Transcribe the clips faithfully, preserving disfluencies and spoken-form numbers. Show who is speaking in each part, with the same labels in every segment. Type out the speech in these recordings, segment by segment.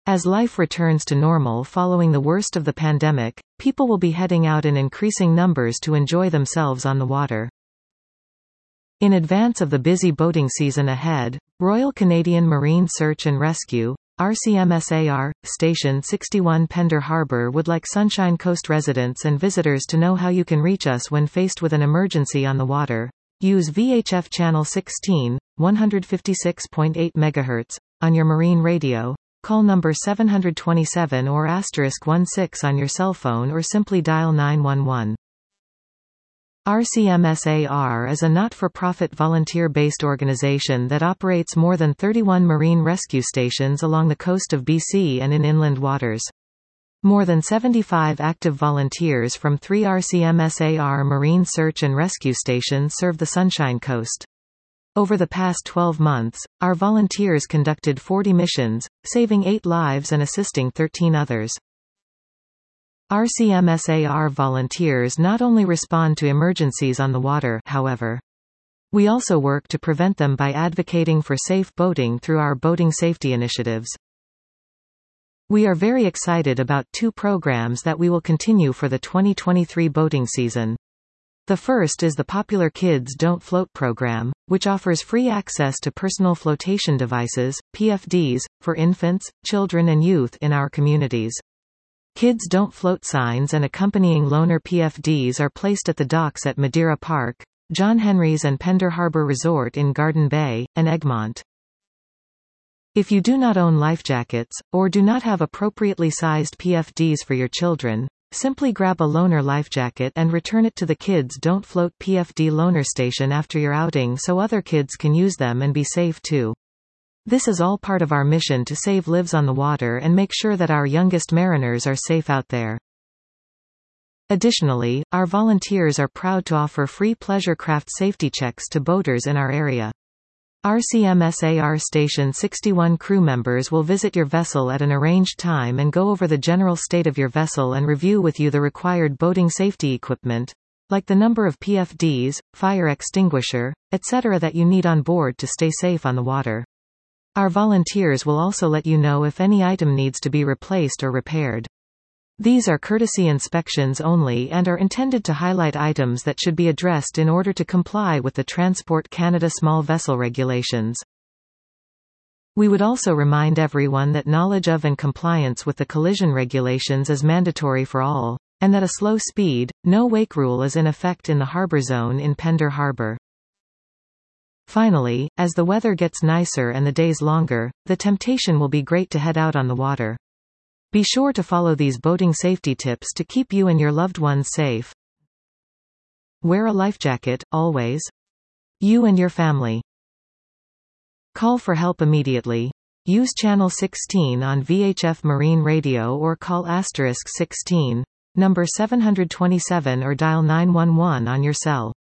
Speaker 1: As life returns to normal following the worst of the pandemic, people will be heading out in increasing numbers to enjoy themselves on the water. In advance of the busy boating season ahead, Royal Canadian Marine Search and Rescue, R C M S A R, Station sixty-one Pender Harbour would like Sunshine Coast residents and visitors to know how you can reach us when faced with an emergency on the water. Use V H F Channel sixteen, one fifty-six point eight megahertz, on your marine radio, call number seven two seven or asterisk one six on your cell phone or simply dial nine one one. R C M S A R is a not-for-profit volunteer-based organization that operates more than thirty-one marine rescue stations along the coast of B C and in inland waters. More than seventy-five active volunteers from three R C M S A R marine search and rescue stations serve the Sunshine Coast. Over the past twelve months, our volunteers conducted forty missions, saving eight lives and assisting thirteen others. R C M S A R volunteers not only respond to emergencies on the water, however. We also work to prevent them by advocating for safe boating through our boating safety initiatives. We are very excited about two programs that we will continue for the twenty twenty-three boating season. The first is the popular Kids Don't Float program, which offers free access to personal flotation devices, P F Ds, for infants, children and youth in our communities. Kids Don't Float signs and accompanying loaner P F Ds are placed at the docks at Madeira Park, John Henry's and Pender Harbour Resort in Garden Bay, and Egmont. If you do not own life jackets, or do not have appropriately sized P F Ds for your children, simply grab a loaner life jacket and return it to the Kids Don't Float P F D loaner station after your outing so other kids can use them and be safe too. This is all part of our mission to save lives on the water and make sure that our youngest mariners are safe out there. Additionally, our volunteers are proud to offer free pleasure craft safety checks to boaters in our area. R C M S A R Station sixty-one crew members will visit your vessel at an arranged time and go over the general state of your vessel and review with you the required boating safety equipment, like the number of P F Ds, fire extinguisher, et cetera that you need on board to stay safe on the water. Our volunteers will also let you know if any item needs to be replaced or repaired. These are courtesy inspections only and are intended to highlight items that should be addressed in order to comply with the Transport Canada small vessel regulations. We would also remind everyone that knowledge of and compliance with the collision regulations is mandatory for all, and that a slow speed, no wake rule is in effect in the harbor zone in Pender Harbour. Finally, as the weather gets nicer and the days longer, the temptation will be great to head out on the water. Be sure to follow these boating safety tips to keep you and your loved ones safe. Wear a life jacket, always. You and your family. Call for help immediately. Use Channel sixteen on V H F Marine Radio or call asterisk sixteen, number seven two seven or dial nine one one on your cell.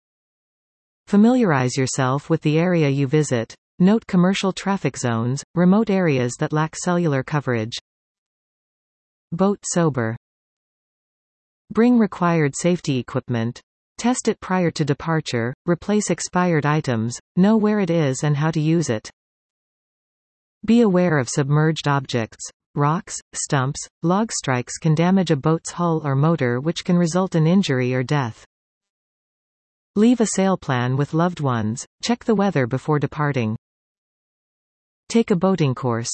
Speaker 1: Familiarize yourself with the area you visit. Note commercial traffic zones, remote areas that lack cellular coverage. Boat sober. Bring required safety equipment. Test it prior to departure, replace expired items, know where it is and how to use it. Be aware of submerged objects. Rocks, stumps, log strikes can damage a boat's hull or motor, which can result in injury or death. Leave a sail plan with loved ones. Check the weather before departing. Take a boating course.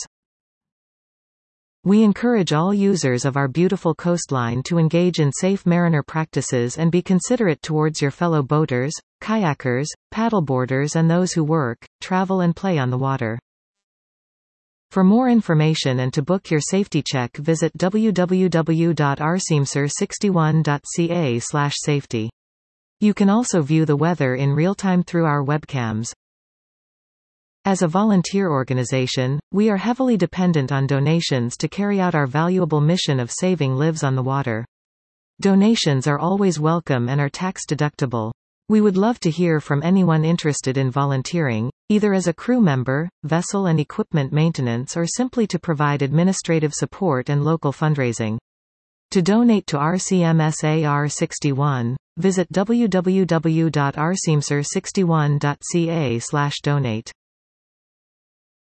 Speaker 1: We encourage all users of our beautiful coastline to engage in safe mariner practices and be considerate towards your fellow boaters, kayakers, paddleboarders and those who work, travel and play on the water. For more information and to book your safety check, visit w w w dot r c m s r sixty-one dot c a slash safety. You can also view the weather in real time through our webcams. As a volunteer organization, we are heavily dependent on donations to carry out our valuable mission of saving lives on the water. Donations are always welcome and are tax-deductible. We would love to hear from anyone interested in volunteering, either as a crew member, vessel and equipment maintenance or simply to provide administrative support and local fundraising. To donate to R C M S A R sixty-one, visit w w w dot r c m s r sixty-one dot c a slash donate.